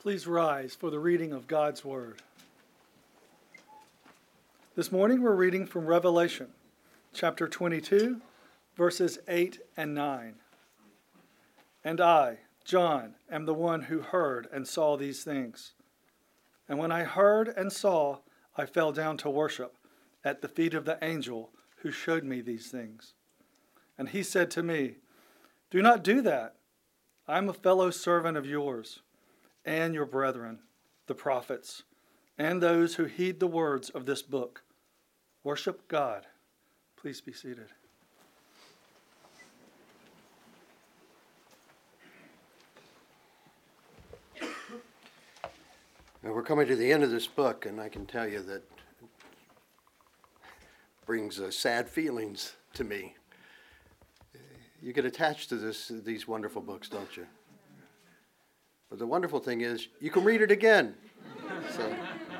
Please rise for the reading of God's Word. This morning we're reading from Revelation, chapter 22, verses 8 and 9. And I, John, am the one who heard and saw these things. And when I heard and saw, I fell down to worship at the feet of the angel who showed me these things. And he said to me, "Do not do that. I am a fellow servant of yours and your brethren, the prophets, and those who heed the words of this book. Worship God." Please be seated. Now we're coming to the end of this book, and I can tell you that it brings sad feelings to me. You get attached to these wonderful books, don't you? But the wonderful thing is, you can read it again. So,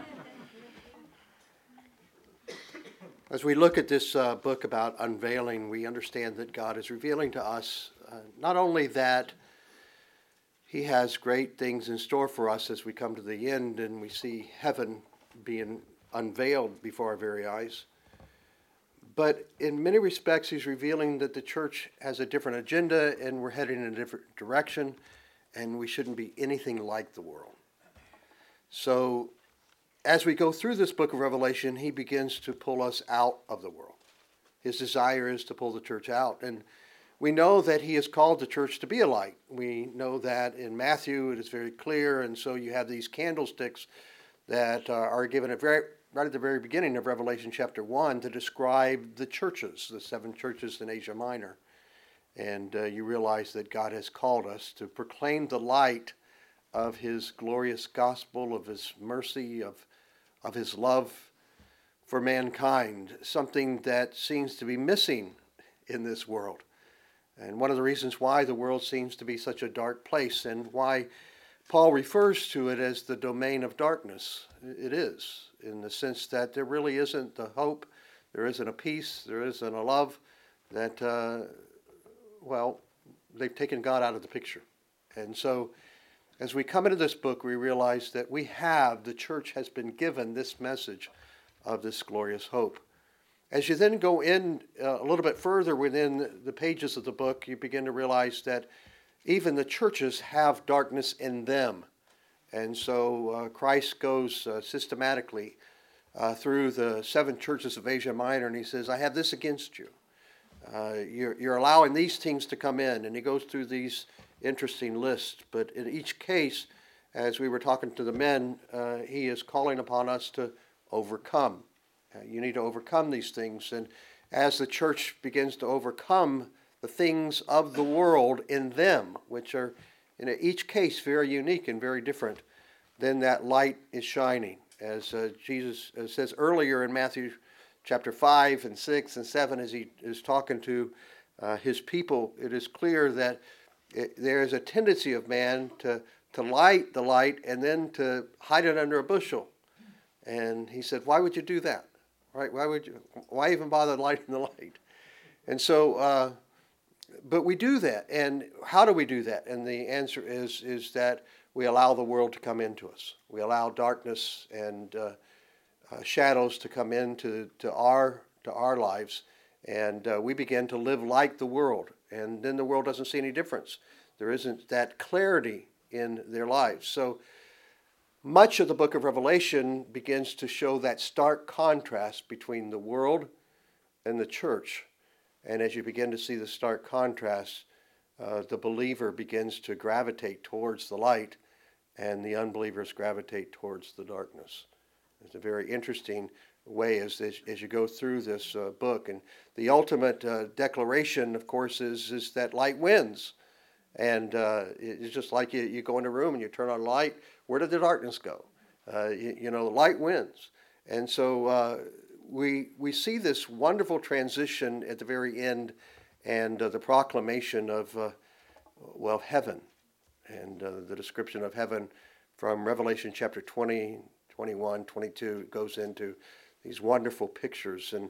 as we look at this book about unveiling, we understand that God is revealing to us not only that He has great things in store for us as we come to the end and we see heaven being unveiled before our very eyes, but in many respects He's revealing that the church has a different agenda and we're heading in a different direction, and we shouldn't be anything like the world. So as we go through this book of Revelation, He begins to pull us out of the world. His desire is to pull the church out. And we know that He has called the church to be a light. We know that in Matthew it is very clear, and so you have these candlesticks that are given right at the very beginning of Revelation chapter 1 to describe the churches, the 7 churches in Asia Minor. And you realize that God has called us to proclaim the light of His glorious gospel, of His mercy, of His love for mankind, something that seems to be missing in this world. And one of the reasons why the world seems to be such a dark place and why Paul refers to it as the domain of darkness. It is, in the sense that there really isn't a hope, there isn't a peace, there isn't a love, that they've taken God out of the picture. And so as we come into this book, we realize that the church has been given this message of this glorious hope. As you then go in a little bit further within the pages of the book, you begin to realize that even the churches have darkness in them. And so Christ goes systematically through the 7 churches of Asia Minor, and He says, "I have this against you. You're allowing these things to come in," and He goes through these interesting lists. But in each case, as we were talking to the men, He is calling upon us to overcome. You need to overcome these things. And as the church begins to overcome the things of the world in them, which are in each case very unique and very different, then that light is shining. As Jesus says earlier in Matthew chapter 5 and 6 and 7, as He is talking to His people, it is clear that there is a tendency of man to light the light and then to hide it under a bushel. And He said, why would you do that? Right? Why even bother lighting the light? And so, but we do that. And how do we do that? And the answer is that we allow the world to come into us. We allow darkness and shadows to come into our lives, and we begin to live like the world. And then the world doesn't see any difference. There isn't that clarity in their lives. So much of the book of Revelation begins to show that stark contrast between the world and the church. And as you begin to see the stark contrast, the believer begins to gravitate towards the light, and the unbelievers gravitate towards the darkness. It's a very interesting way as you go through this book. And the ultimate declaration, of course, is that light wins. And it's just like you go in a room and you turn on a light. Where did the darkness go? The light wins. And so we see this wonderful transition at the very end, and the proclamation of heaven, and the description of heaven from Revelation chapter 20, 21, 22 goes into these wonderful pictures. And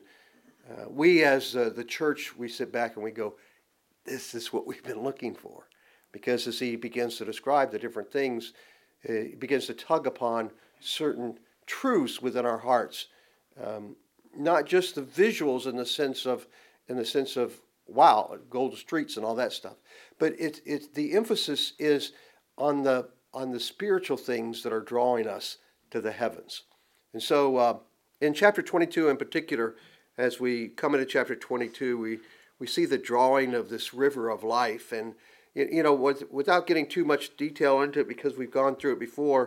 we as the church, we sit back and we go, this is what we've been looking for. Because as he begins to describe the different things, It begins to tug upon certain truths within our hearts, not just the visuals in the sense of wow, golden streets and all that stuff, but the emphasis is on the spiritual things that are drawing us to the heavens. And so in chapter 22 in particular, as we come into chapter 22, we see the drawing of this river of life. And, without getting too much detail into it because we've gone through it before,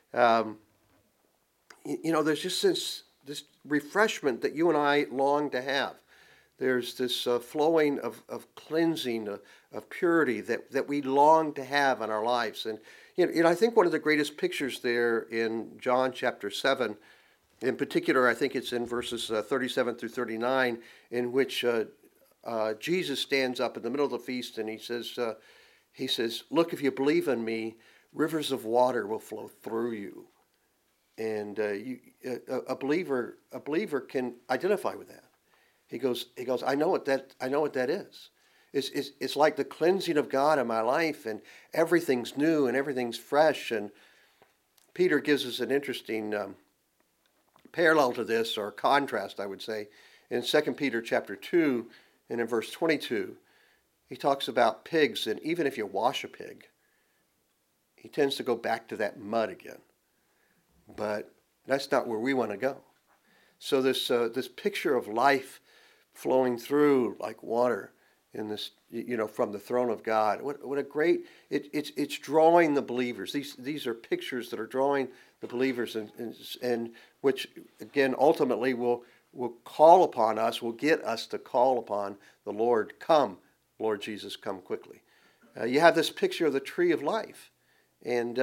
there's just this refreshment that you and I long to have. There's this flowing of cleansing, of purity that we long to have in our lives. And I think one of the greatest pictures there in John chapter 7, in particular, I think it's in verses 37 through 39, in which Jesus stands up in the middle of the feast and he says, "Look, if you believe in me, rivers of water will flow through you." And a believer can identify with that. He goes. I know what that is. It's like the cleansing of God in my life, and everything's new and everything's fresh. And Peter gives us an interesting parallel to this, or contrast, I would say, in 2 Peter chapter 2 and in verse 22. He talks about pigs, and even if you wash a pig, he tends to go back to that mud again. But that's not where we want to go. So this picture of life flowing through like water in this, from the throne of God. What a great, it's drawing the believers. These are pictures that are drawing the believers and which again ultimately will call upon us, will get us to call upon the Lord. Come, Lord Jesus, come quickly. You have this picture of the tree of life. And,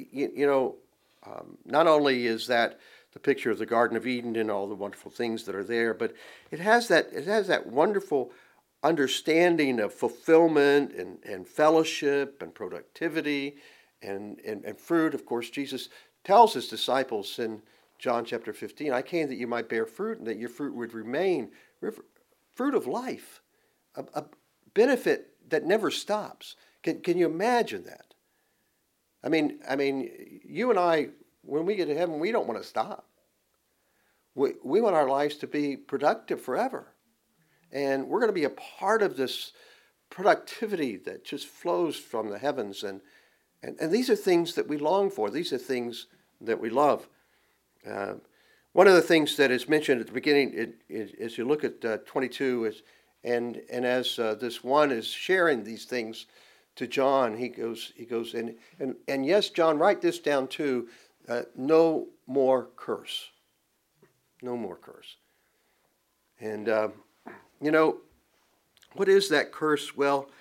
not only is that the picture of the Garden of Eden and all the wonderful things that are there, but it has that wonderful understanding of fulfillment and fellowship and productivity and fruit. Of course, Jesus tells his disciples in John chapter 15, "I came that you might bear fruit and that your fruit would remain." Fruit of life, a benefit that never stops. Can you imagine that? I mean, you and I, when we get to heaven, we don't want to stop. We want our lives to be productive forever. And we're going to be a part of this productivity that just flows from the heavens. And these are things that we long for. These are things that we love. One of the things that is mentioned at the beginning, as you look at 22, is and as this one is sharing these things to John, he goes, and yes, John, write this down too. No more curse. No more curse. And what is that curse? Well,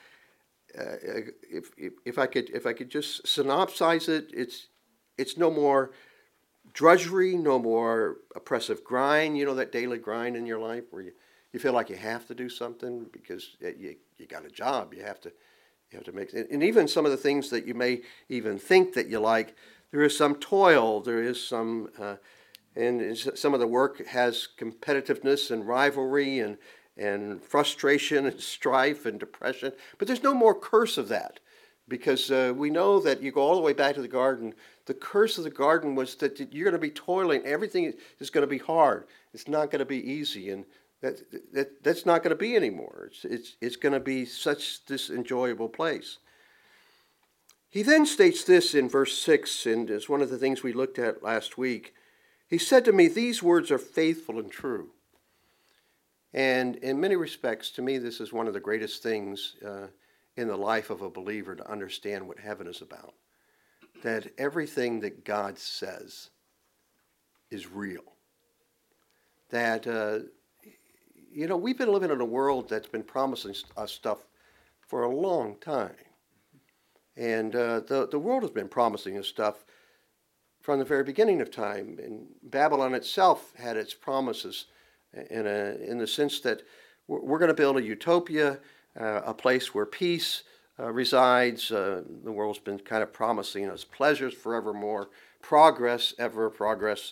if I could just synopsize it, it's no more drudgery, no more oppressive grind. That daily grind in your life where you feel like you have to do something because you got a job. You have to make it. And even some of the things that you may even think that you like, there is some toil, there is some, and some of the work has competitiveness and rivalry and frustration and strife and depression. But there's no more curse of that because we know that you go all the way back to the garden. The curse of the garden was that you're going to be toiling. Everything is going to be hard. It's not going to be easy. And that's not going to be anymore. It's going to be such this enjoyable place. He then states this in verse 6, and it's one of the things we looked at last week. He said to me, "These words are faithful and true." And in many respects, to me, this is one of the greatest things in the life of a believer to understand what heaven is about. That everything that God says is real. That we've been living in a world that's been promising us stuff for a long time. And the world has been promising us stuff from the very beginning of time. And Babylon itself had its promises in the sense that we're going to build a utopia, a place where peace resides. The world's been kind of promising us pleasures forevermore, progress, ever progress.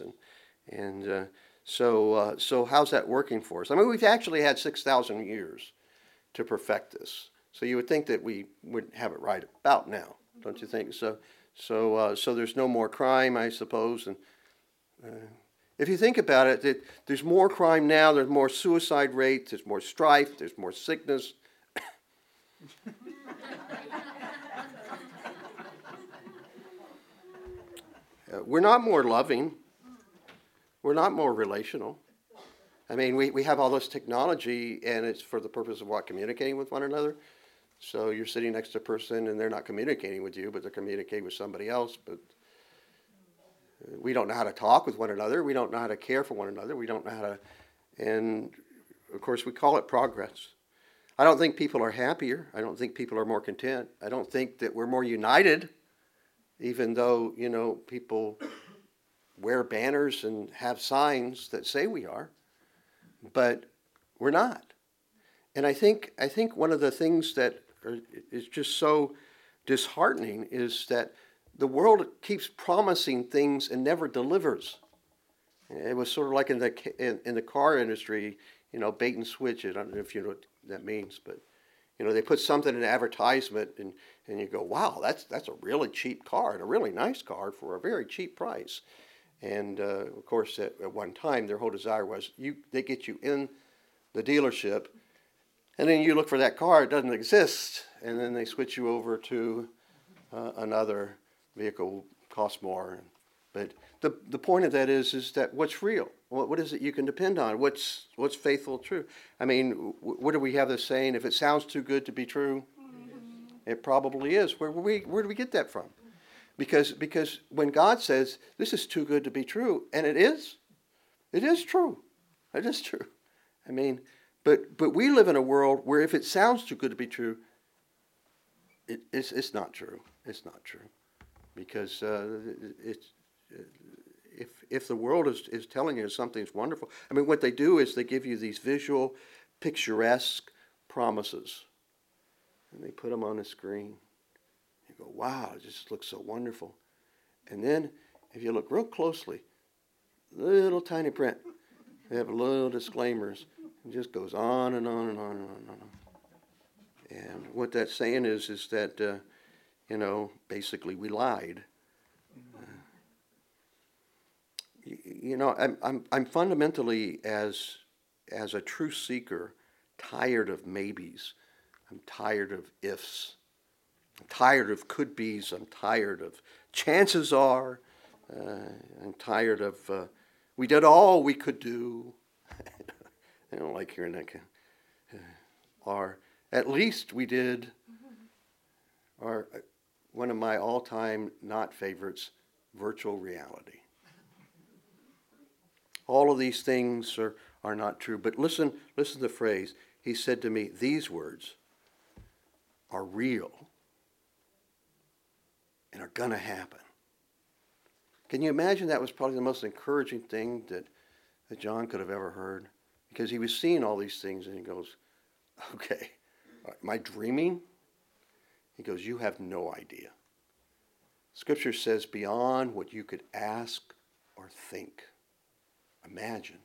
So how's that working for us? I mean, we've actually had 6,000 years to perfect this. So you would think that we would have it right about now, don't you think? So So there's no more crime, I suppose. And if you think about it, there's more crime now. There's more suicide rates. There's more strife. There's more sickness. We're not more loving. We're not more relational. I mean, we have all this technology, and it's for the purpose of what? Communicating with one another. So you're sitting next to a person, and they're not communicating with you, but they're communicating with somebody else. But we don't know how to talk with one another. We don't know how to care for one another. We don't know how to, and of course, we call it progress. I don't think people are happier. I don't think people are more content. I don't think that we're more united, even though, people wear banners and have signs that say we are, but we're not. And I think one of the things that is just so disheartening is that the world keeps promising things and never delivers. It was sort of like in the car industry, bait and switch. I don't know if you know what that means, but they put something in an advertisement, and you go, wow, that's a really cheap car, and a really nice car for a very cheap price. And of course, at one time, their whole desire was they get you in the dealership, and then you look for that car, it doesn't exist, and then they switch you over to another vehicle, costs more. But the point of that is that what's real? What is it you can depend on? What's faithful, true? I mean, what do we have this saying? If it sounds too good to be true, it probably is. Where do we get that from? Because when God says this is too good to be true, and it is true. It is true. I mean, but we live in a world where if it sounds too good to be true, it's not true. It's not true, because if the world is telling you something's wonderful, I mean, what they do is they give you these visual, picturesque promises, and they put them on the screen. You go, wow, it just looks so wonderful. And then, if you look real closely, little tiny print, they have little disclaimers. It just goes on and on and on and on and on. And what that's saying is that, basically we lied. I'm fundamentally, as a truth seeker, tired of maybes. I'm tired of ifs. I'm tired of could be's. I'm tired of chances are. I'm tired of we did all we could do. I don't like hearing that. Or at least we did. Or one of my all-time not favorites, virtual reality. All of these things are not true. But listen to the phrase. He said to me, these words are real and are going to happen. Can you imagine that was probably the most encouraging thing that John could have ever heard? Because he was seeing all these things, and he goes, okay, am I dreaming? He goes, you have no idea. Scripture says beyond what you could ask or think. Imagine.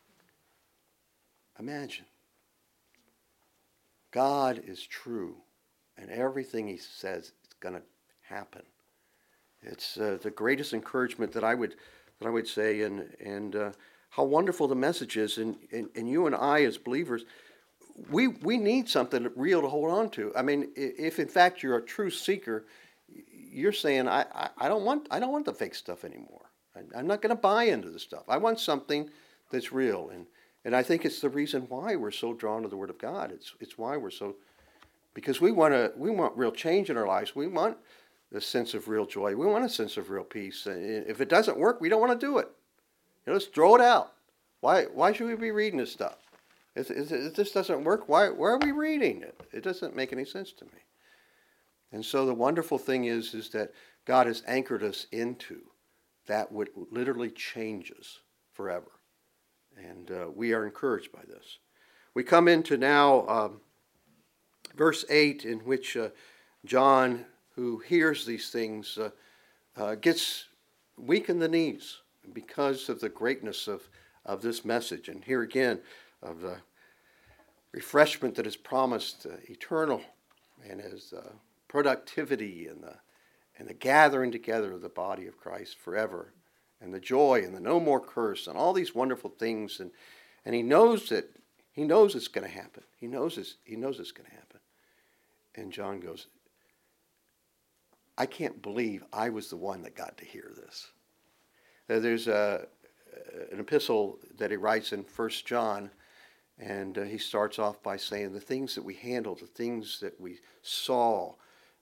God is true, and everything he says is going to happen. It's the greatest encouragement that I would say, and how wonderful the message is. And you and I, as believers, we need something real to hold on to. I mean, if in fact you're a true seeker, you're saying, I don't want the fake stuff anymore. I'm not going to buy into the stuff. I want something that's real, and I think it's the reason why we're so drawn to the Word of God. It's why we're so, because we want real change in our lives. We want a sense of real joy. We want a sense of real peace. And if it doesn't work, we don't want to do it. Let's throw it out. Why should we be reading this stuff? If this doesn't work, why are we reading it? It doesn't make any sense to me. And so the wonderful thing is that God has anchored us into that which literally changes forever. And we are encouraged by this. We come into now verse 8, in which John, who hears these things, gets weak in the knees because of the greatness of this message. And here again, of the refreshment that is promised, eternal, and as productivity and the gathering together of the body of Christ forever, and the joy and the no more curse and all these wonderful things. And he knows it's going to happen. He knows it's going to happen. And John goes, I can't believe I was the one that got to hear this. There's an epistle that he writes in 1 John, and he starts off by saying the things that we handled, the things that we saw,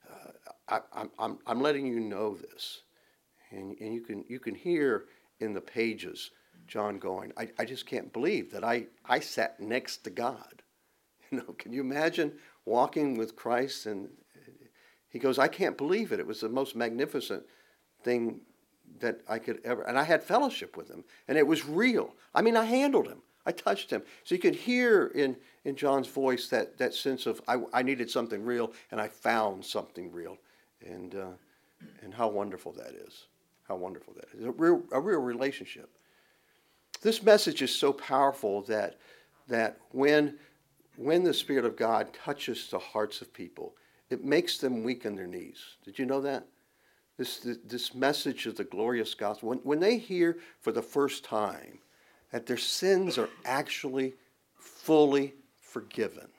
I'm letting you know this. And you can hear in the pages John going, I just can't believe that I sat next to God. Can you imagine walking with Christ? And he goes, I can't believe it. It was the most magnificent thing that I could ever, and I had fellowship with him, and it was real. I mean, I handled him. I touched him. So you could hear in John's voice that sense of, I needed something real, and I found something real. And how wonderful that is. How wonderful that is. A real relationship. This message is so powerful that when the Spirit of God touches the hearts of people, it makes them weak on their knees. Did you know that? This message of the glorious gospel, when they hear for the first time that their sins are actually fully forgiven,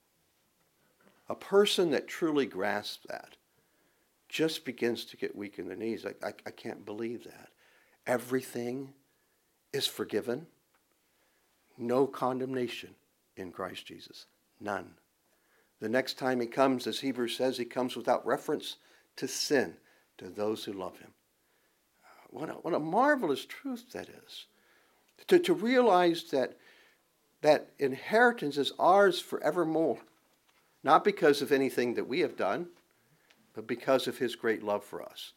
a person that truly grasps that just begins to get weak in their knees. I can't believe that. Everything is forgiven. No condemnation in Christ Jesus. None. The next time he comes, as Hebrews says, he comes without reference to sin to those who love him. What a marvelous truth that is. To realize that inheritance is ours forevermore. Not because of anything that we have done, but because of his great love for us.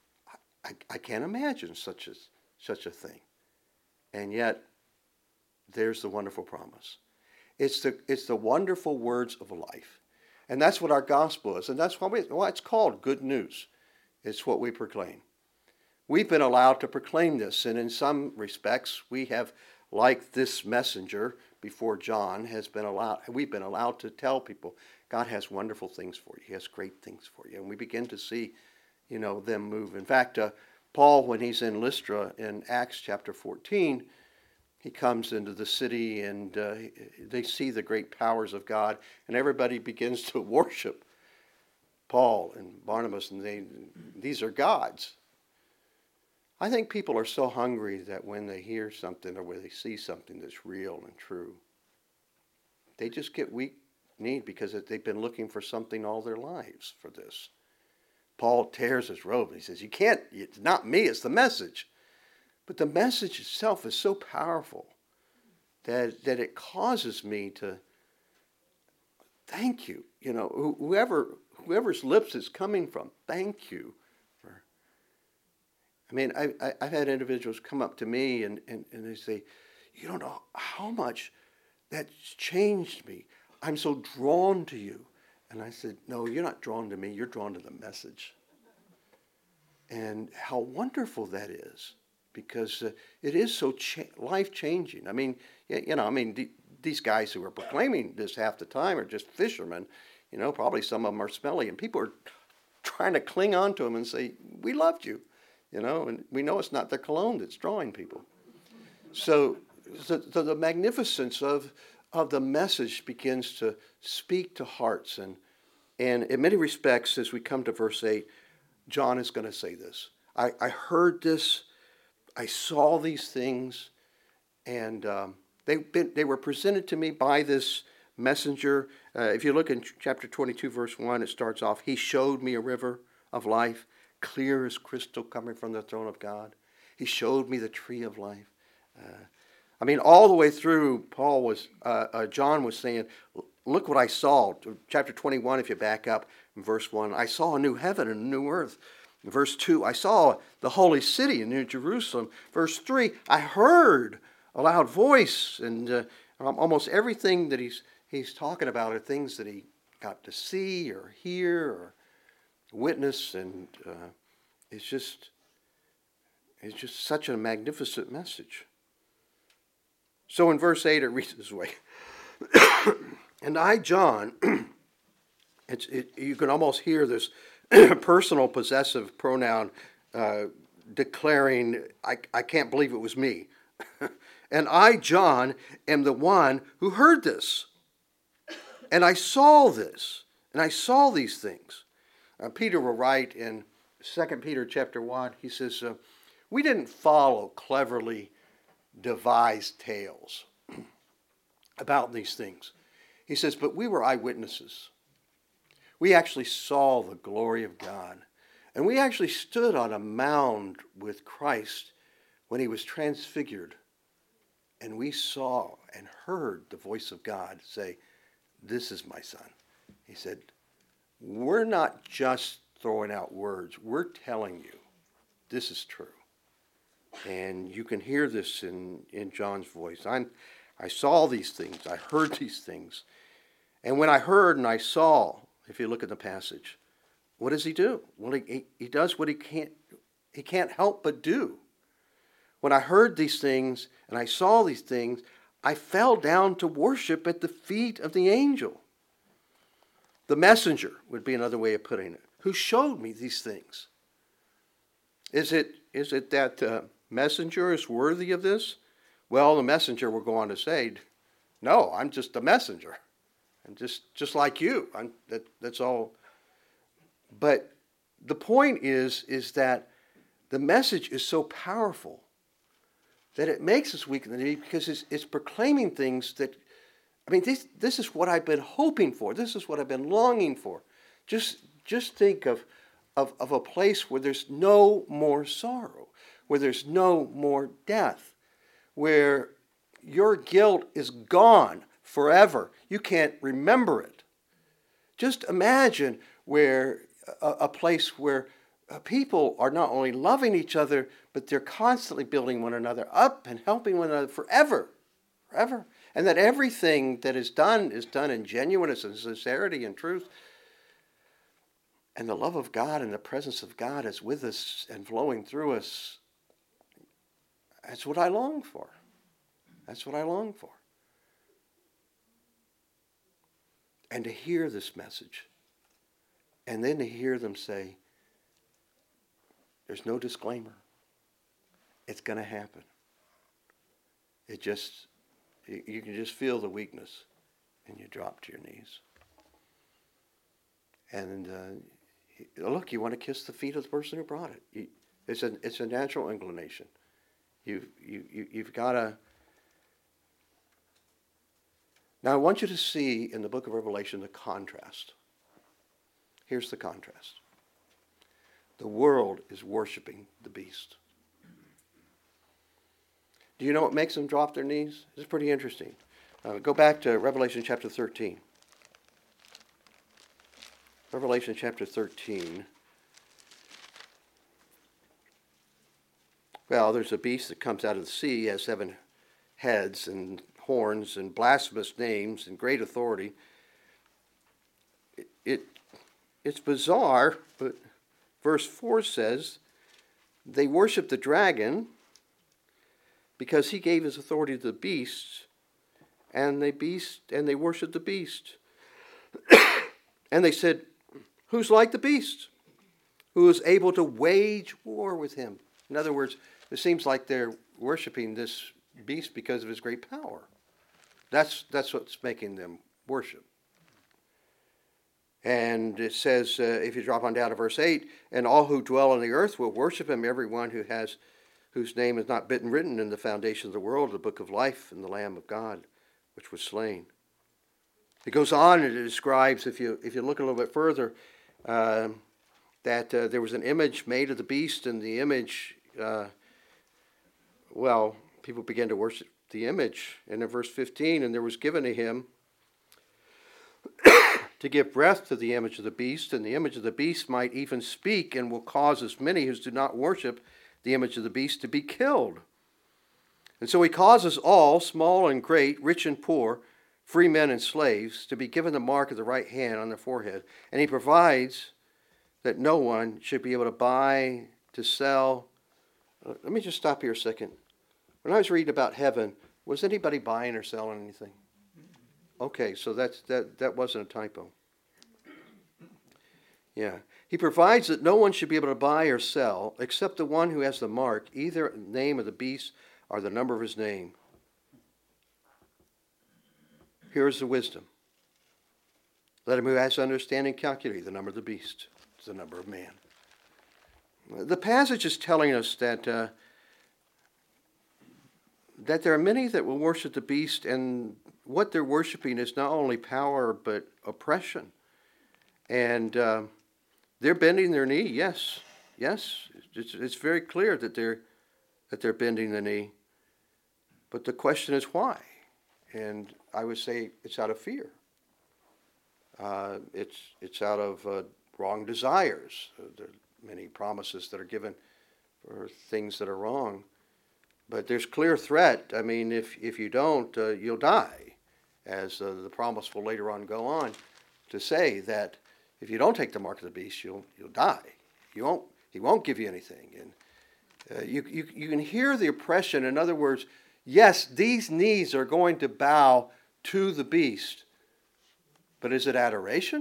I can't imagine such a thing. And yet, there's the wonderful promise. It's the wonderful words of life. And that's what our gospel is. And that's why it's called good news. It's what we proclaim. We've been allowed to proclaim this. And in some respects, we have, like this messenger before John, we've been allowed to tell people, God has wonderful things for you. He has great things for you. And we begin to see, them move. In fact, Paul, when he's in Lystra in Acts chapter 14, he comes into the city and they see the great powers of God, and everybody begins to worship Paul and Barnabas, and these are gods. I think people are so hungry that when they hear something or when they see something that's real and true, they just get weak-kneed because they've been looking for something all their lives for this. Paul tears his robe and he says, it's not me, it's the message. But the message itself is so powerful that it causes me to thank you. Whoever's lips it's coming from, thank you. I've had individuals come up to me and they say, you don't know how much that's changed me. I'm so drawn to you. And I said, no, you're not drawn to me. You're drawn to the message. And how wonderful that is, because it is so life-changing. These guys who are proclaiming this half the time are just fishermen. Probably some of them are smelly, and people are trying to cling on to them and say, we loved you. And we know it's not their cologne that's drawing people. So the magnificence of the message begins to speak to hearts. And in many respects, as we come to verse 8, John is going to say this. I heard this, I saw these things, and they were presented to me by this messenger. If you look in chapter 22, verse 1, it starts off, he showed me a river of life, clear as crystal coming from the throne of God. He showed me the tree of life. All the way through, John was saying, look what I saw. Chapter 21, if you back up in verse 1, I saw a new heaven and a new earth. In verse 2, I saw the holy city in New Jerusalem. Verse 3, I heard a loud voice. And almost everything that he's talking about are things that he got to see or hear or witness, and it's just such a magnificent message. So in verse 8 it reads this way, and I, John, you can almost hear this personal possessive pronoun declaring, I can't believe it was me. And I, John, am the one who heard this. And I saw this. And I saw these things. Peter will write in 2 Peter chapter 1, he says, we didn't follow cleverly devised tales about these things. He says, but we were eyewitnesses. We actually saw the glory of God. And we actually stood on a mound with Christ when he was transfigured. And we saw and heard the voice of God say, this is my son. He said, we're not just throwing out words. We're telling you this is true. And you can hear this in John's voice. I saw these things. I heard these things. And when I heard and I saw, if you look at the passage, what does he do? Well, he does what he can't help but do. When I heard these things and I saw these things, I fell down to worship at the feet of the angel. The messenger would be another way of putting it, who showed me these things. Is it that messenger is worthy of this? Well, the messenger will go on to say, no, I'm just a messenger. I'm just like you. That's all. But the point is that the message is so powerful that it makes us weak in the knee because it's proclaiming things that, I mean, this is what I've been hoping for. This is what I've been longing for. Just think of a place where there's no more sorrow, where there's no more death, where your guilt is gone forever. You can't remember it. Just imagine where a place where people are not only loving each other, but they're constantly building one another up and helping one another forever. And that everything that is done in genuineness and sincerity and truth. And the love of God and the presence of God is with us and flowing through us. That's what I long for. That's what I long for. And to hear this message. And then to hear them say, there's no disclaimer. It's going to happen. You can just feel the weakness, and you drop to your knees. And look, you want to kiss the feet of the person who brought it. It's a natural inclination. You've got to. Now I want you to see in the book of Revelation the contrast. Here's the contrast. The world is worshiping the beast. Do you know what makes them drop their knees? It's pretty interesting. Go back to Revelation chapter 13. Revelation chapter 13. Well, there's a beast that comes out of the sea, has 7 heads and horns and blasphemous names and great authority. It's bizarre, but verse 4 says, they worship the dragon because he gave his authority to the beast, and they worship the beast. And they said, who's like the beast? Who is able to wage war with him? In other words, it seems like they're worshiping this beast because of his great power. That's what's making them worship. And it says, if you drop on down to verse 8, and all who dwell on the earth will worship him, everyone whose name is not written in the foundation of the world, the book of life, and the Lamb of God, which was slain. It goes on and it describes, if you look a little bit further, that there was an image made of the beast, and the image, people began to worship the image. And in verse 15, and there was given to him to give breath to the image of the beast, and the image of the beast might even speak, and will cause as many who do not worship the image of the beast to be killed. And so he causes all, small and great, rich and poor, free men and slaves, to be given the mark of the right hand on their forehead. And he provides that no one should be able to buy, to sell. Let me just stop here a second. When I was reading about heaven, was anybody buying or selling anything? Okay, so that wasn't a typo. Yeah. He provides that no one should be able to buy or sell except the one who has the mark, either the name of the beast or the number of his name. Here is the wisdom. Let him who has understanding calculate the number of the beast. It's the number of man. The passage is telling us that there are many that will worship the beast, and what they're worshiping is not only power but oppression. And they're bending their knee. Yes, it's very clear that they're bending the knee. But the question is why? And I would say it's out of fear. It's out of wrong desires. There are many promises that are given for things that are wrong. But there's clear threat. I mean, if you don't, you'll die. As the promise will later on go on to say that if you don't take the mark of the beast, you'll die. He won't give you anything. And you can hear the oppression. In other words, yes, these knees are going to bow to the beast. But is it adoration?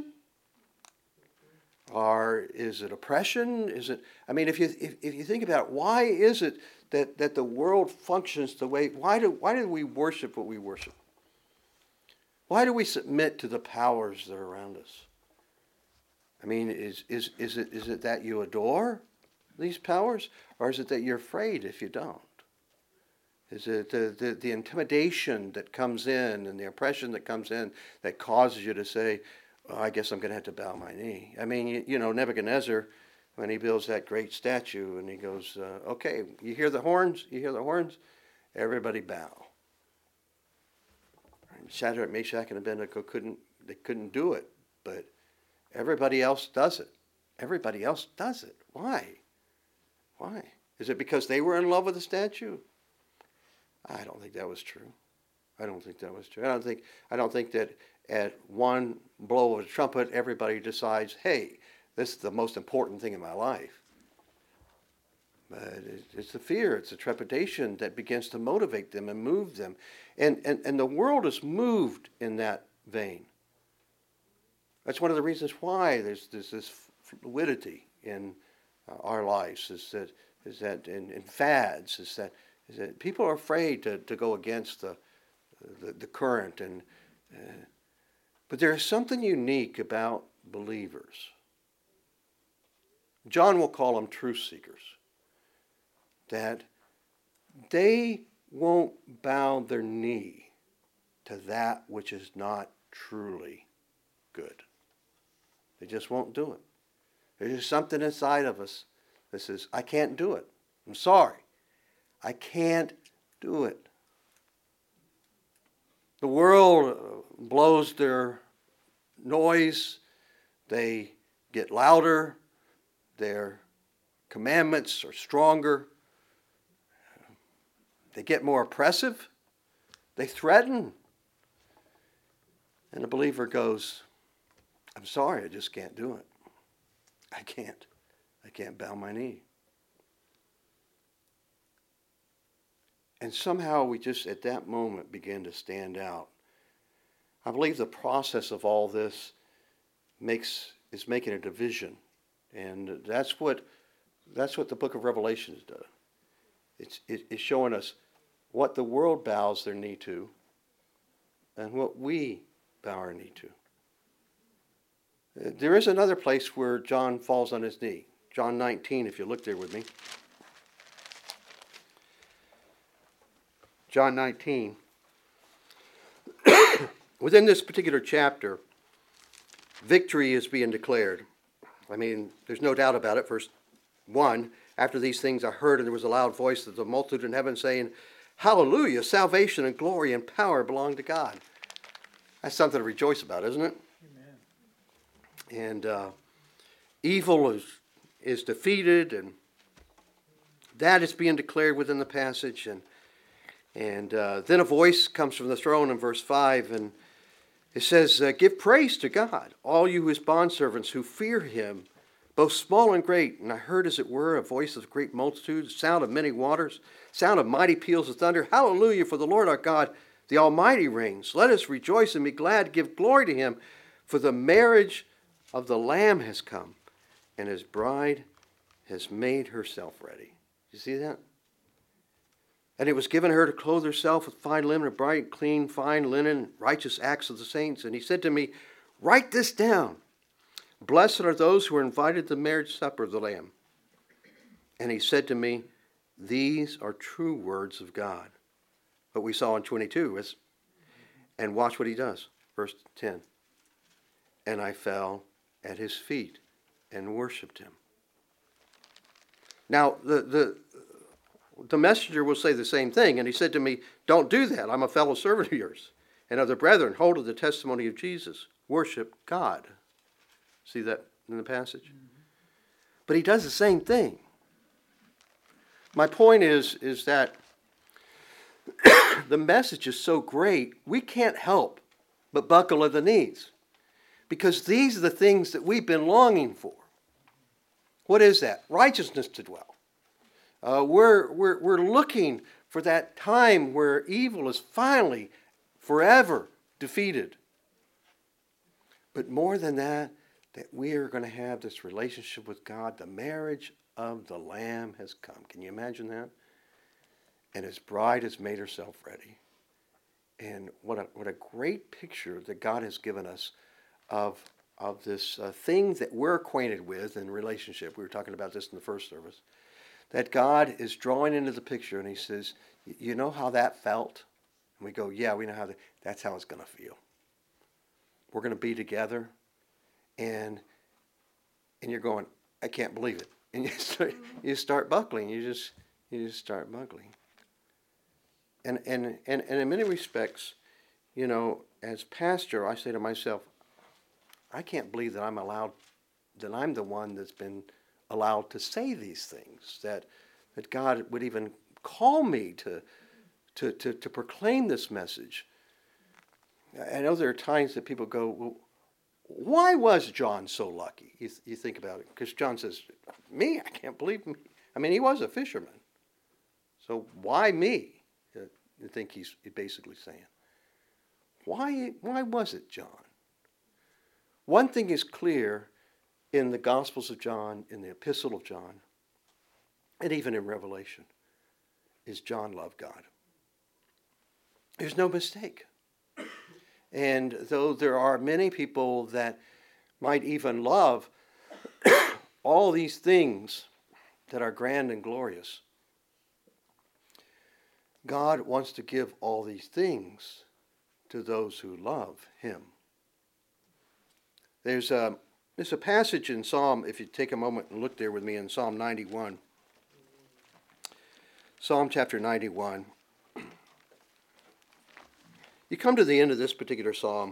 Or is it oppression? I mean, if you think about it, why is it that the world functions the way? Why do we worship what we worship? Why do we submit to the powers that are around us? I mean, is it that you adore these powers, or is it that you're afraid if you don't? Is it the intimidation that comes in and the oppression that comes in that causes you to say, oh, I guess I'm going to have to bow my knee? I mean, you know, Nebuchadnezzar, when he builds that great statue and he goes, okay, you hear the horns? You hear the horns? Everybody bow. And Shadrach, Meshach, and Abednego couldn't do it, but everybody else does it. Everybody else does it. Why? Why? Is it because they were in love with the statue? I don't think that was true. I don't think that at one blow of a trumpet, everybody decides, hey, this is the most important thing in my life. But it's the fear, it's the trepidation that begins to motivate them and move them. And the world is moved in that vein. That's one of the reasons why there's this fluidity in our lives, is that in fads, is that people are afraid to go against the current, but there is something unique about believers. John will call them truth seekers. That they won't bow their knee to that which is not truly good. They just won't do it. There's just something inside of us that says, I can't do it. I'm sorry. I can't do it. The world blows their noise. They get louder. Their commandments are stronger. They get more oppressive. They threaten. And the believer goes, I'm sorry, I just can't do it. I can't bow my knee. And somehow we just, at that moment, begin to stand out. I believe the process of all this is making a division. And that's what the book of Revelation does. It's showing us what the world bows their knee to and what we bow our knee to. There is another place where John falls on his knee. John 19, if you look there with me. John 19. Within this particular chapter, victory is being declared. I mean, there's no doubt about it. Verse 1, after these things I heard, and there was a loud voice of the multitude in heaven saying, Hallelujah, salvation and glory and power belong to God. That's something to rejoice about, isn't it? Amen. And evil is defeated, and that is being declared within the passage. And then a voice comes from the throne in verse 5, and it says, Give praise to God, all you his bondservants who fear him, both small and great. And I heard, as it were, a voice of great multitude, sound of many waters, sound of mighty peals of thunder. Hallelujah, for the Lord our God, the Almighty reigns. Let us rejoice and be glad, give glory to him, for the marriage of the Lamb has come, and his bride has made herself ready. You see that? And it was given her to clothe herself with fine linen, bright, clean, fine linen, righteous acts of the saints. And he said to me, write this down. Blessed are those who are invited to the marriage supper of the Lamb. And he said to me, these are true words of God. What we saw in 22 is, and watch what he does. Verse 10. And I fell at his feet and worshipped him. Now, the messenger will say the same thing. And he said to me, don't do that. I'm a fellow servant of yours and of the brethren. Hold to the testimony of Jesus. Worship God. See that in the passage? Mm-hmm. But he does the same thing. My point is that the message is so great, we can't help but buckle at the knees. Because these are the things that we've been longing for. What is that? Righteousness to dwell. We're looking for that time where evil is finally, forever defeated. But more than that we are going to have this relationship with God. The marriage of the Lamb has come. Can you imagine that? And his bride has made herself ready. And what a great picture that God has given us of this thing that we're acquainted with in relationship. We were talking about this in the first service. That God is drawing into the picture and he says, you know how that felt? And we go, yeah, we know how that's how it's going to feel. We're going to be together. And you're going, I can't believe it. And you start buckling. You just start buckling. And in many respects, you know, as pastor, I say to myself, I can't believe that I'm the one that's been allowed to say these things, that God would even call me to proclaim this message. I know there are times that people go, well, why was John so lucky? You think about it. Because John says, me? I can't believe me. I mean, he was a fisherman. So why me? You think he's basically saying. Why was it John? One thing is clear in the Gospels of John, in the Epistle of John, and even in Revelation, is John loved God. There's no mistake. And though there are many people that might even love all these things that are grand and glorious, God wants to give all these things to those who love him. There's a passage in Psalm, if you take a moment and look there with me in Psalm 91. Psalm chapter 91. You come to the end of this particular psalm,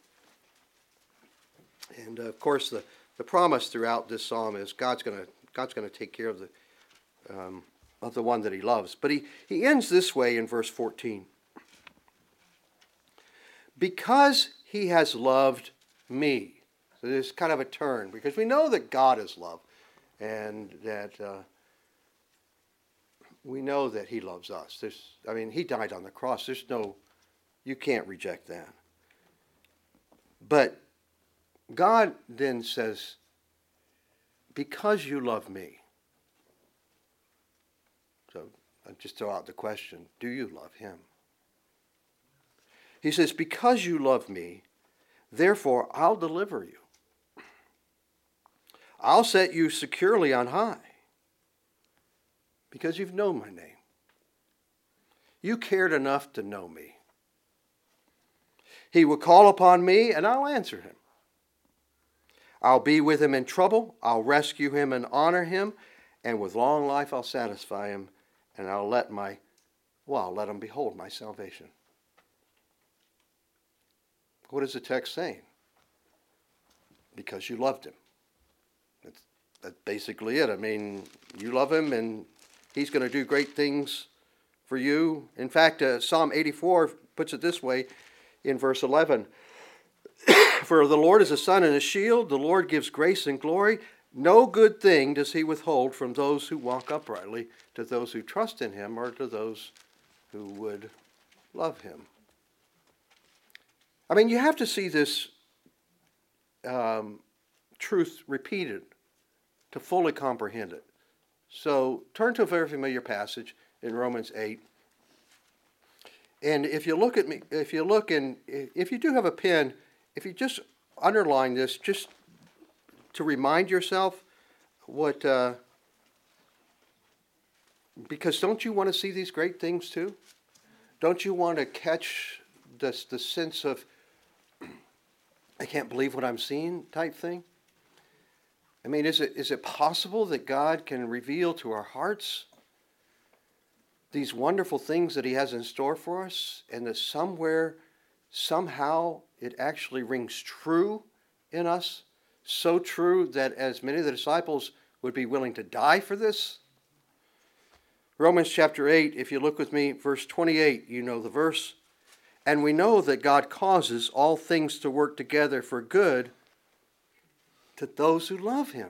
and of course the promise throughout this psalm is God's going to take care of the one that he loves. But he ends this way in verse 14. Because he has loved me. So there's kind of a turn, because we know that God is love, and that we know that he loves us. He died on the cross. You can't reject that. But God then says, because you love me. So I just throw out the question, do you love him? He says, because you love me, therefore I'll deliver you. I'll set you securely on high, because you've known my name. You cared enough to know me. He will call upon me, and I'll answer him. I'll be with him in trouble. I'll rescue him and honor him, and with long life I'll satisfy him, and I'll let him behold my salvation. What is the text saying? Because you loved him. That's basically it. I mean, you love him, and he's going to do great things for you. In fact, Psalm 84 puts it this way in verse 11. For the Lord is a sun and a shield. The Lord gives grace and glory. No good thing does he withhold from those who walk uprightly, to those who trust in him, or to those who would love him. I mean, you have to see this truth repeated to fully comprehend it. So turn to a very familiar passage in Romans 8. And if you look at me, if you do have a pen, if you just underline this, just to remind yourself what, because don't you want to see these great things too? Don't you want to catch the sense of, I can't believe what I'm seeing type thing? I mean, is it possible that God can reveal to our hearts these wonderful things that he has in store for us, and that somewhere, somehow, it actually rings true in us? So true that as many of the disciples would be willing to die for this? Romans chapter 8, if you look with me, verse 28, you know the verse. And we know that God causes all things to work together for good to those who love him.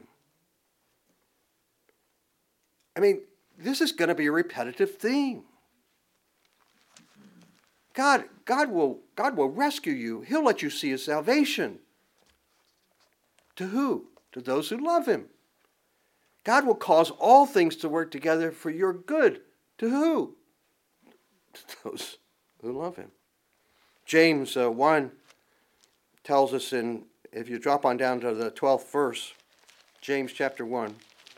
I mean, this is going to be a repetitive theme. God will rescue you. He'll let you see his salvation. To who? To those who love him. God will cause all things to work together for your good. To who? To those who love him. James 1 tells us if you drop on down to the 12th verse, James chapter 1.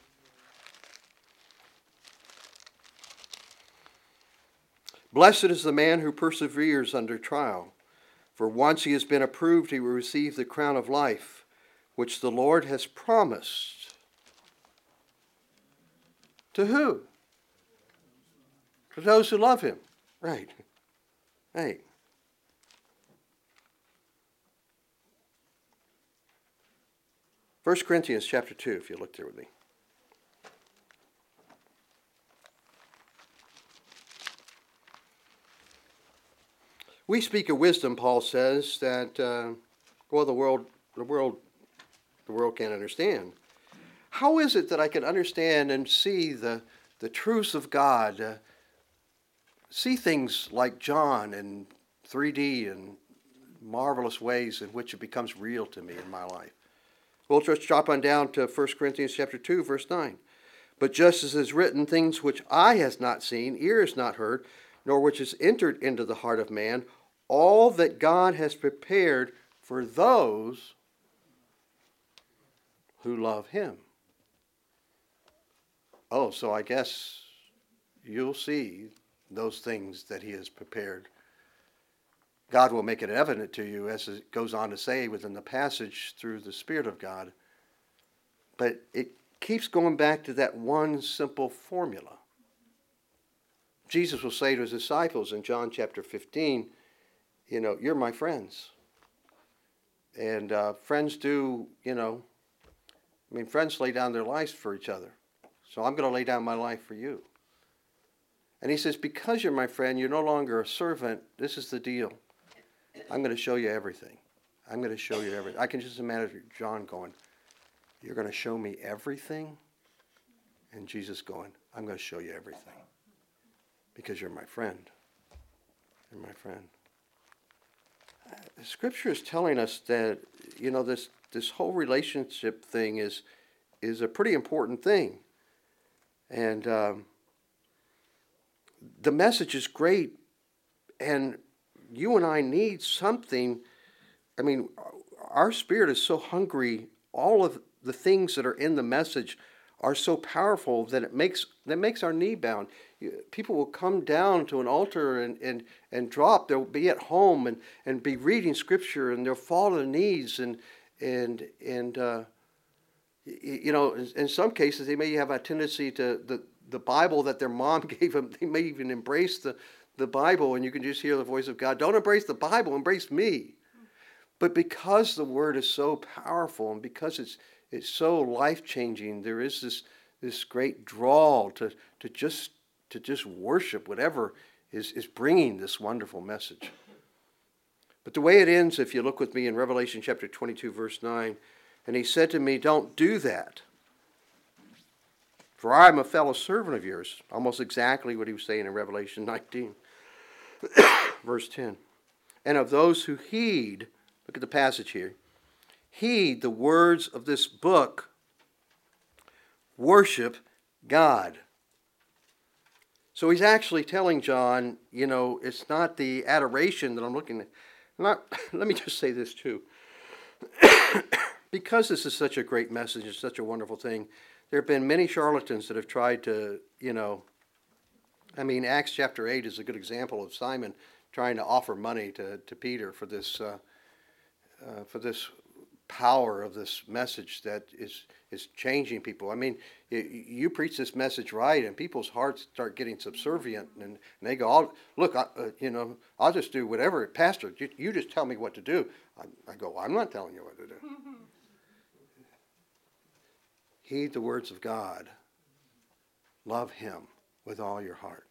Blessed is the man who perseveres under trial, for once he has been approved, he will receive the crown of life, which the Lord has promised. To who? To those who love him. Right. Right. 1 Corinthians chapter 2, if you look there with me. We speak of wisdom, Paul says, that the world can't understand. How is it that I can understand and see the truths of God, see things like John in 3D and marvelous ways in which it becomes real to me in my life? Well, let's drop on down to 1 Corinthians chapter 2, verse 9. But just as is written, things which eye has not seen, ear has not heard, nor which has entered into the heart of man, all that God has prepared for those who love him. Oh, so I guess you'll see those things that he has prepared. God will make it evident to you, as it goes on to say within the passage, through the Spirit of God. But it keeps going back to that one simple formula. Jesus will say to his disciples in John chapter 15, you're my friends. And friends do, friends lay down their lives for each other. So I'm going to lay down my life for you. And he says, because you're my friend, you're no longer a servant. This is the deal. I'm going to show you everything. I'm going to show you everything. I can just imagine John going, you're going to show me everything? And Jesus going, I'm going to show you everything. Because you're my friend. You're my friend. Scripture is telling us that, this whole relationship thing is a pretty important thing. And the message is great, and you and I need something. I mean, our spirit is so hungry. All of the things that are in the message are so powerful that it makes our knee bound. People will come down to an altar and drop. They'll be at home and be reading Scripture, and they'll fall to their knees and in some cases they may have a tendency to the Bible that their mom gave them. They may even embrace the Bible, and you can just hear the voice of God. Don't embrace the Bible, embrace me. But because the Word is so powerful and because it's so life-changing, there is this great draw to just worship whatever is bringing this wonderful message. But the way it ends, if you look with me in Revelation chapter 22, verse 9, and he said to me, don't do that, for I am a fellow servant of yours. Almost exactly what he was saying in Revelation 19, verse 10. And of those who heed, look at the passage here, heed the words of this book. worship God. So he's actually telling John, it's not the adoration that I'm looking at. Let me just say this too. Because this is such a great message, it's such a wonderful thing, there have been many charlatans that have tried to, Acts chapter 8 is a good example of Simon trying to offer money to Peter for this power of this message that is changing people. You preach this message right, and people's hearts start getting subservient, and they go, I'll just do whatever. Pastor, you just tell me what to do. I go, I'm not telling you what to do. Heed the words of God. Love him with all your heart.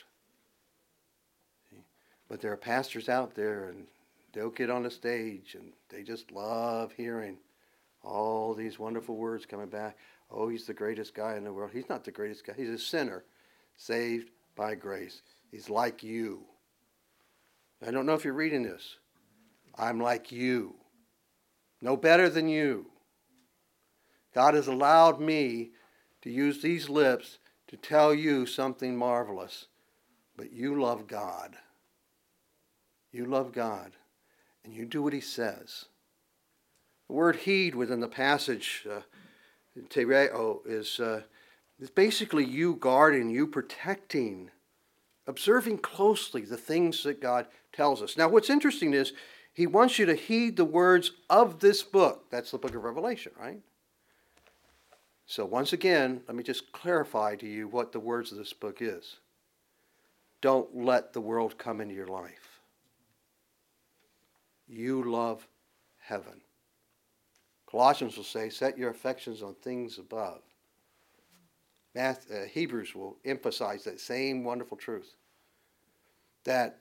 But there are pastors out there, and they'll get on the stage, and they just love hearing all these wonderful words coming back. Oh, he's the greatest guy in the world. He's not the greatest guy. He's a sinner, saved by grace. He's like you. I don't know if you're reading this. I'm like you. No better than you. God has allowed me to use these lips to tell you something marvelous. But you love God. You love God. And you do what he says. The word heed within the passage, tereo, is basically you guarding, you protecting, observing closely the things that God tells us. Now, what's interesting is he wants you to heed the words of this book. That's the book of Revelation, right? So once again, let me just clarify to you what the words of this book is. Don't let the world come into your life. You love heaven. Colossians will say, set your affections on things above. Hebrews will emphasize that same wonderful truth. That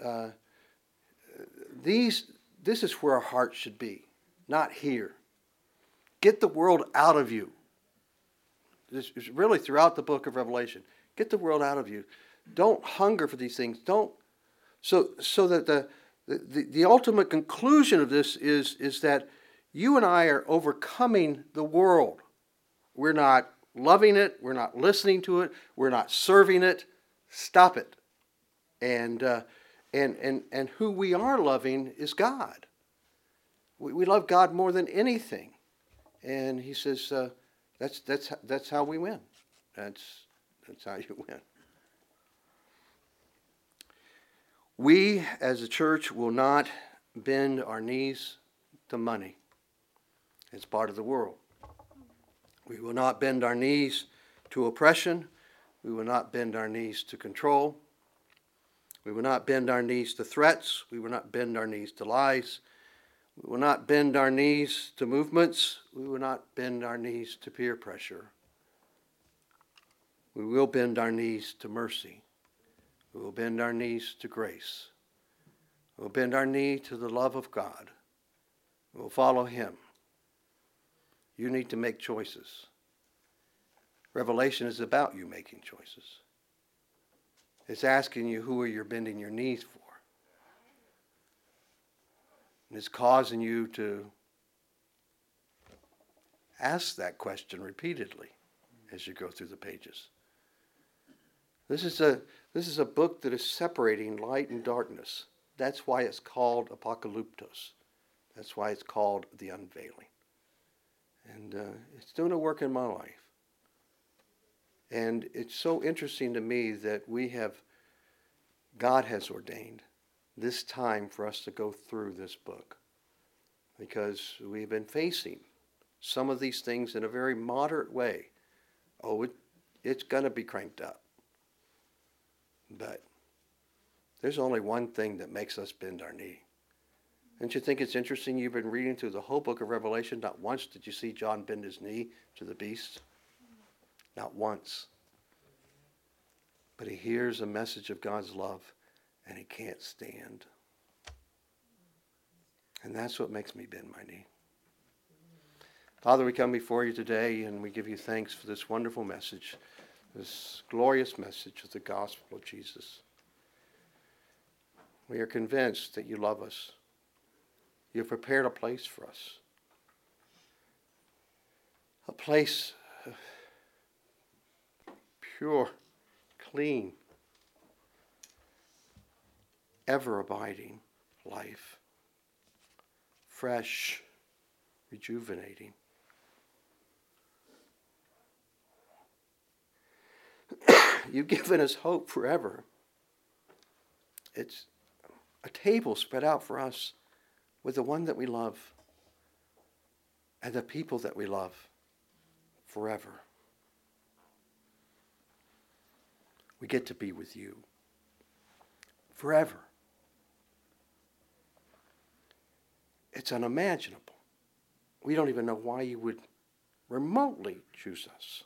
this is where our hearts should be, not here. Get the world out of you. This is really throughout the book of Revelation. Get the world out of you. Don't hunger for these things. So that the ultimate conclusion of this is that you and I are overcoming the world. We're not loving it. We're not listening to it. We're not serving it. Stop it. And who we are loving is God. We love God more than anything. And he says that's how we win. That's how you win. We as a church will not bend our knees to money. It's part of the world. We will not bend our knees to oppression. We will not bend our knees to control. We will not bend our knees to threats. We will not bend our knees to lies. We will not bend our knees to movements. We will not bend our knees to peer pressure. We will bend our knees to mercy. We will bend our knees to grace. We will bend our knee to the love of God. We will follow him. You need to make choices. Revelation is about you making choices. It's asking you who are you bending your knees for. And it's causing you to ask that question repeatedly as you go through the pages. This is a book that is separating light and darkness. That's why it's called Apocalyptos. That's why it's called the unveiling. And it's doing a work in my life. And it's so interesting to me that God has ordained this time for us to go through this book. Because we've been facing some of these things in a very moderate way. Oh, it's going to be cranked up. But there's only one thing that makes us bend our knee. Don't you think it's interesting you've been reading through the whole book of Revelation? Not once did you see John bend his knee to the beast. Not once. But he hears a message of God's love and he can't stand. And that's what makes me bend my knee. Father, we come before you today and we give you thanks for this wonderful message, this glorious message of the gospel of Jesus. We are convinced that you love us. You have prepared a place for us. A place pure, clean, ever-abiding life. Fresh, rejuvenating. You've given us hope forever. It's a table spread out for us with the one that we love and the people that we love forever. We get to be with you forever. It's unimaginable. We don't even know why you would remotely choose us.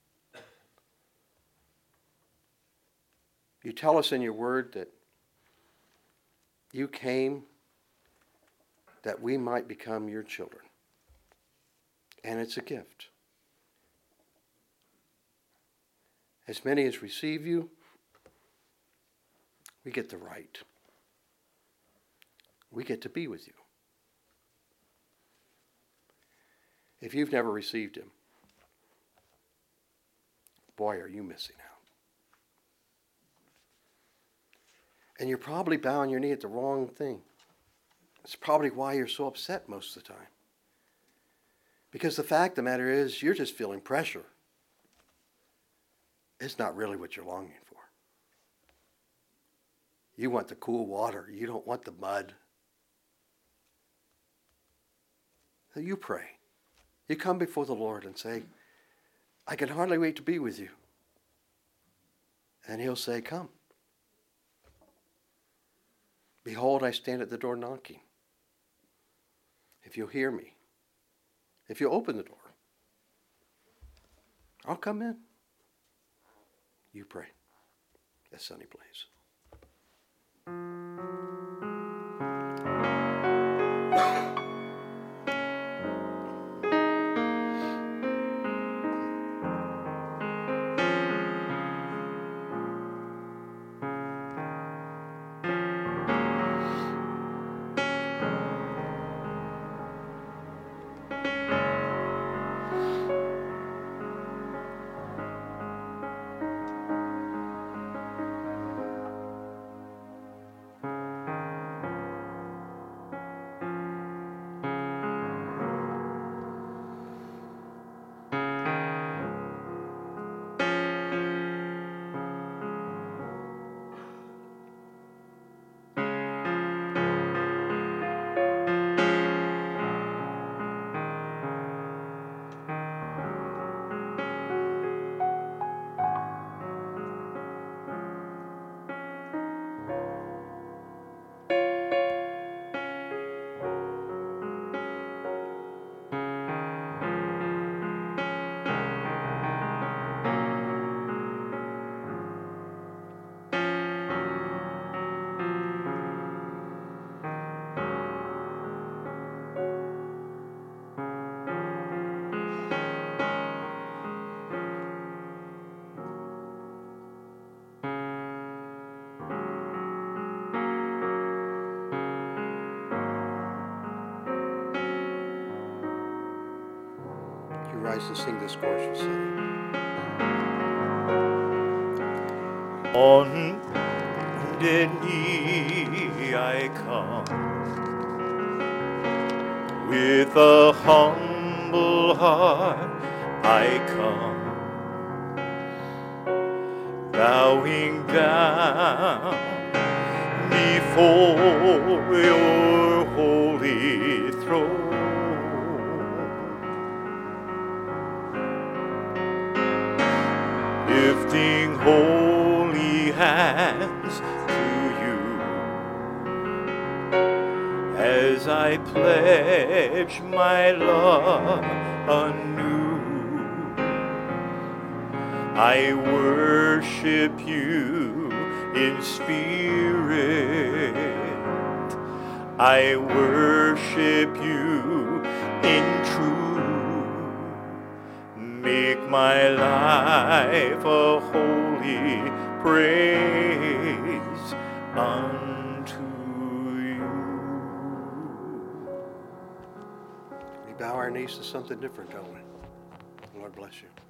You tell us in your word that you came that we might become your children. And it's a gift. As many as receive you, we get the right. We get to be with you. If you've never received him, boy, are you missing out. And you're probably bowing your knee at the wrong thing. It's probably why you're so upset most of the time. Because the fact of the matter is, you're just feeling pressure. It's not really what you're longing for. You want the cool water. You don't want the mud. So you pray. You come before the Lord and say, I can hardly wait to be with you. And he'll say, come. Behold, I stand at the door knocking. If you'll hear me, if you open the door, I'll come in. You pray. As Sonny plays. Rise and sing this chorus, On bended knee I come, with a humble heart I come, bowing down before your holy throne. Lifting holy hands to you, as I pledge my love anew. I worship you in spirit, I worship you in truth. Make my life a holy praise unto you. We bow our knees to something different, don't we? Lord bless you.